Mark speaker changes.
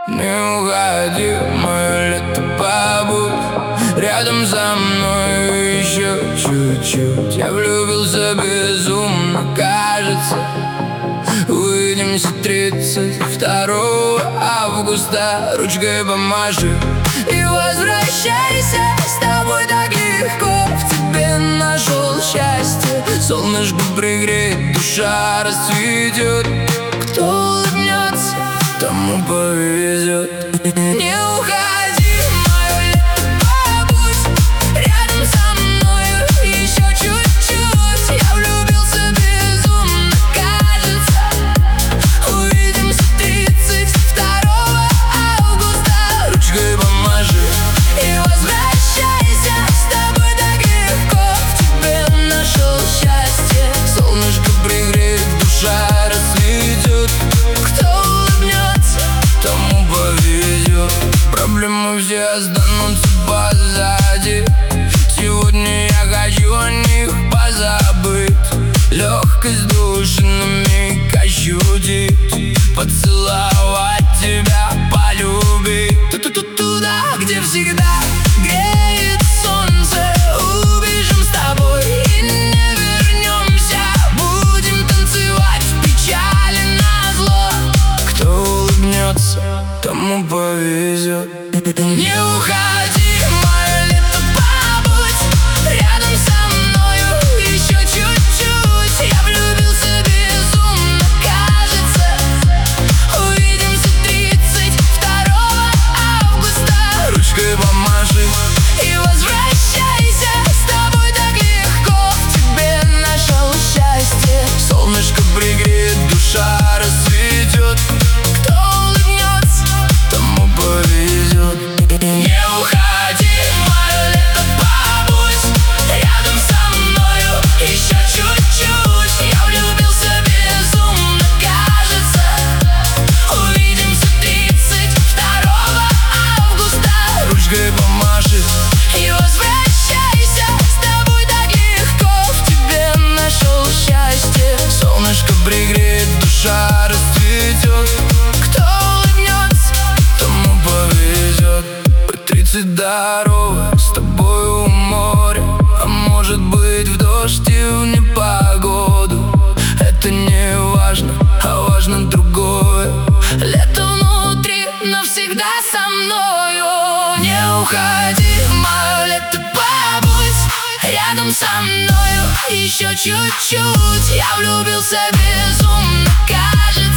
Speaker 1: Не уходи, мое лето, побудь рядом со мной еще чуть-чуть. Я влюбился безумно, кажется. Увидимся 32 августа. Ручкой помаши и возвращайся. С тобой так легко, в тебе нашел счастье. Солнышко пригреет, душа расцветет. Кто улыбнется, тому повезет. Не уходи, мое лето, побудь рядом со мною еще чуть-чуть. Я влюбился безумно, кажется. Увидимся 32 августа. Ручкой помаши и возвращайся. С тобой так легко, в тебе нашел счастье. Солнышко пригреет, душа расцветет. Кто улыбнется, тому повезет. Проблемы все останутся позади. Сегодня я хочу о них позабыть. Легкость души на миг ощутить. Поцеловать тебя, полюбить. Туда, где всегда греет солнце. Убежим с тобой и не вернемся. Будем танцевать в печали назло. Кто улыбнется, тому повезет. Не уходи, мое лето, побудь рядом со мною еще чуть-чуть. Я влюбился безумно, кажется. Увидимся 32 августа. Ручкой помаши и возвращайся. С тобой так легко, в тебе нашел счастье. Солнышко пригреет, душа расцветет. Кто улыбнется, тому повезет. Не уходи, мое лето, побудь рядом со мною еще чуть-чуть. Я влюбился безумно, кажется. Увидимся 32 августа. Ручкой помаши и возвращайся. С тобой так легко, в тебе нашел счастье. Солнышко пригреет, душа расцветет. Кто улыбнется, тому повезет. По 32 с тобой у моря. А может быть в дождь и в непогоду. Это не важно, а важно другое. Лето внутри, навсегда со мною. Не уходи, мое лето, побудь рядом со мною еще чуть-чуть. Я влюбился безумно, кажется.